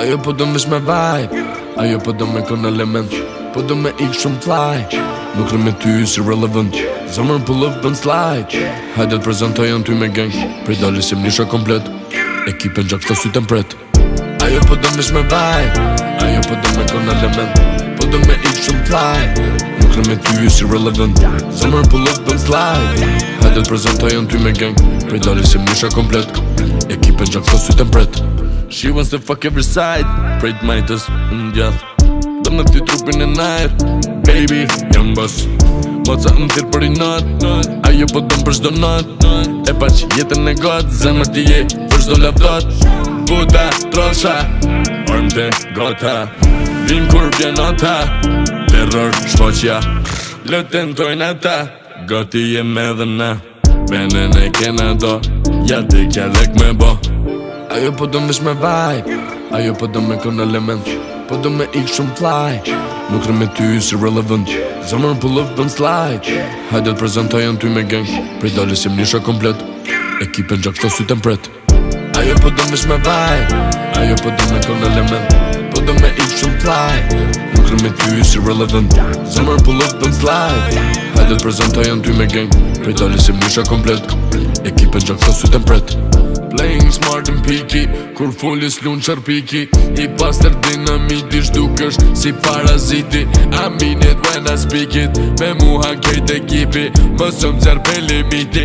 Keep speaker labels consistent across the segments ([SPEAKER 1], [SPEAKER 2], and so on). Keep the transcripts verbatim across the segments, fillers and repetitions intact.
[SPEAKER 1] Ajo po do mish me vibe, ajo po do me kon element, po do me ik shumë fly. Nuk rë me ty si relevant, zemër pull up and slide. Hajde të prezentojen ty me gang, prej dali si mnisha komplet, ekipen gjak shta syten pret. Ajo po do mish me vibe, ajo po do me kon element, po do me ik shumë fly. Nuk rë me ty si relevant, zemër pull up and slide. Hajde të prezentojen ty me gang, prej dali si mnisha komplet, ekipen gjak shta syten pret. She wants to fuck every side, prej t'majtës në gjath, do me ty trupin e najt. Baby, jam boss, moca më thirë për i not, ajo po dëm për shdo not. E pa që jetën e got, zemër t'i je për shdo lavdot. Buta, trosha, orëm të gota, vim kur vjen ota. Terror, shpoqja, lë tentojnë ata, goti jem edhe na. Venen e kena do, ja t'i kja lek me bo. Ajo po do mish me vibe, ajo po do me kon element, po do me ik shumë fly. Nuk rë me ty si relevant, zemër pull up and slide. Hajde të prezentojen ty me gang, prej dali si mnisha komplet, ekipen gjak shta syten pret. Ajo po do mish me vibe, ajo po do me kon element, po do me ik shumë fly. Nuk rë me ty si relevant, zemër pull up and slide. Hajde të prezentojen ty me gang, prej dali si mnisha komplet, ekipen gjak shta syten pret. Playing smart and peaky, kur fullis lun qarpiki, i paster dinamiti, shdukesh si paraziti. I mean it when I speak it, me muha kejt ekipi, mësëm zjar pe limiti.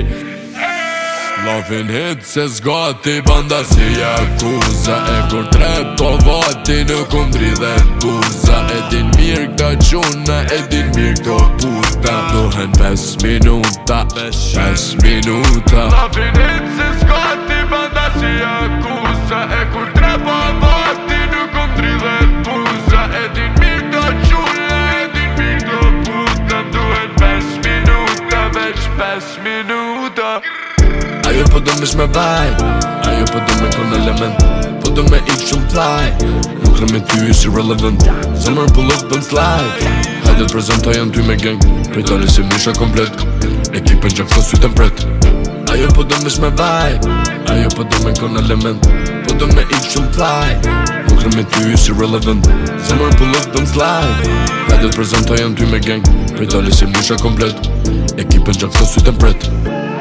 [SPEAKER 1] Lovin hit se zgati, banda si Yakuza, e kur tre po vati në kundri dhe buza. E din mirë këta quna, e din mirë këto puta, duhen pes minuta, pes minuta. Lovin hit se zgati, banda si Yakuza, e kur tre po vati në kundri dhe buza. E din mirë këto quna, e din mirë këto puta, duhen pes minuta, veç pes minuta. Ajo po do mish me vibe, ajo po do me kon element, po do me ik shumë fly. Nuk rë me ty si relevant, zemër pull up and slide. Hajde të prezentojen ty me gang, prej dali si mnisha komplet, ekipen gjak shta syten pret. Ajo po do mish me vibe, ajo po do me kon element, po do me ik shumë fly. Nuk rë me ty si relevant, zemër pull up and slide. Hajde të prezentojen ty me gang, prej dali si mnisha komplet, ekipen gjak shta syten pret.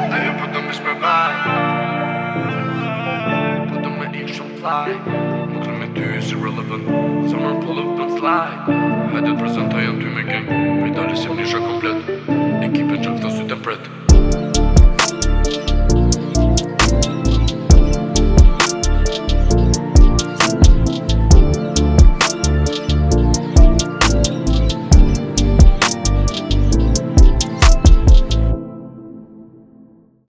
[SPEAKER 1] Po do me ik shumë fly, nuk rë me ty si relevant, zemër pull up and slide. Hajde të prezentojen ty me gang, prej dali si mnisha komplet, ekipen gjak